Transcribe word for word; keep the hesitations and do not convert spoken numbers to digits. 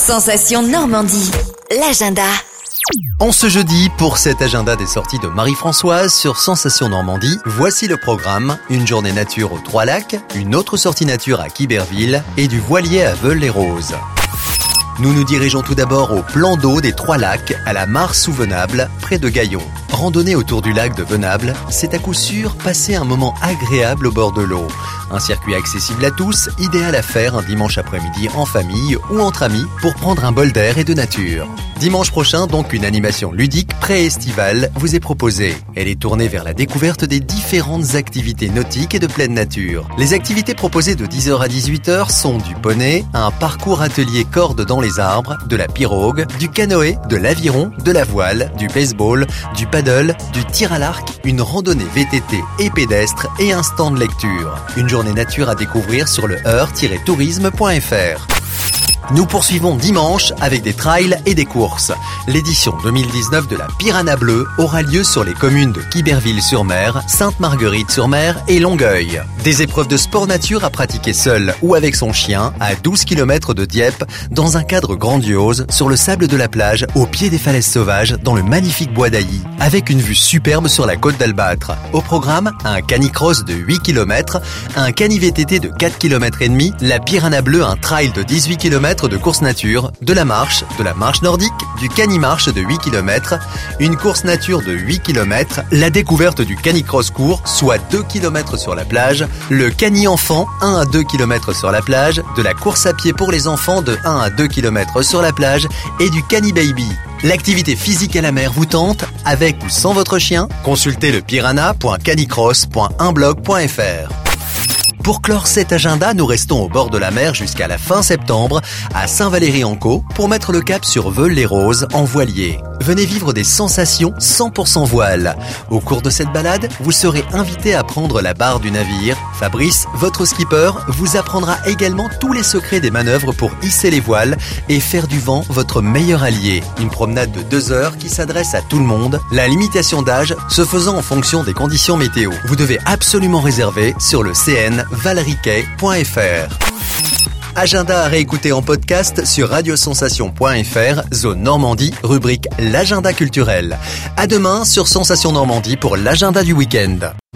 Sensation Normandie, l'agenda. En ce jeudi, pour cet agenda des sorties de Marie-Françoise sur Sensation Normandie, voici le programme. Une journée nature aux Trois-Lacs, une autre sortie nature à Quiberville et du voilier à Veules-les-Roses. Nous nous dirigeons tout d'abord au plan d'eau des Trois-Lacs, à la mare sous Venable, près de Gaillon. Randonnée autour du lac de Venable, c'est à coup sûr passer un moment agréable au bord de l'eau. Un circuit accessible à tous, idéal à faire un dimanche après-midi en famille ou entre amis pour prendre un bol d'air et de nature. Dimanche prochain, donc, une animation ludique pré-estivale vous est proposée. Elle est tournée vers la découverte des différentes activités nautiques et de pleine nature. Les activités proposées de dix heures à dix-huit heures sont du poney, un parcours atelier corde dans les arbres, de la pirogue, du canoë, de l'aviron, de la voile, du baseball, du paddle, du tir à l'arc, une randonnée V T T et pédestre et un stand lecture. Une journée nature à découvrir sur le heur tiret tourisme point f r. Nous poursuivons dimanche avec des trails et des courses. L'édition deux mille dix-neuf de la Piranha Bleue aura lieu sur les communes de Quiberville-sur-Mer, Sainte-Marguerite-sur-Mer et Longueuil. Des épreuves de sport nature à pratiquer seul ou avec son chien à douze kilomètres de Dieppe dans un cadre grandiose sur le sable de la plage au pied des falaises sauvages dans le magnifique bois d'Ailly avec une vue superbe sur la côte d'Albâtre. Au programme, un canicross de huit kilomètres, un cani-V T T de quatre kilomètres et demi, la Piranha Bleue un trail de dix-huit kilomètres de course nature, de la marche, de la marche nordique, du cani-marche de huit kilomètres, une course nature de huit kilomètres, la découverte du canicross court, soit deux kilomètres sur la plage, le cani-enfant, un à deux kilomètres sur la plage, de la course à pied pour les enfants de un à deux kilomètres sur la plage et du cani-baby. L'activité physique à la mer vous tente, avec ou sans votre chien? Consultez le piranha point canicross point un blog point f r. Pour clore cet agenda, nous restons au bord de la mer jusqu'à la fin septembre à Saint-Valery-en-Caux pour mettre le cap sur Veules-les-Roses en voilier. Venez vivre des sensations cent pour cent voile. Au cours de cette balade, vous serez invité à prendre la barre du navire. Fabrice, votre skipper, vous apprendra également tous les secrets des manœuvres pour hisser les voiles et faire du vent votre meilleur allié. Une promenade de deux heures qui s'adresse à tout le monde, la limitation d'âge se faisant en fonction des conditions météo. Vous devez absolument réserver sur le c n valeriquet point f r. Agenda à réécouter en podcast sur radiosensation point f r, zone Normandie, rubrique l'agenda culturel. À demain sur Sensation Normandie pour l'agenda du week-end.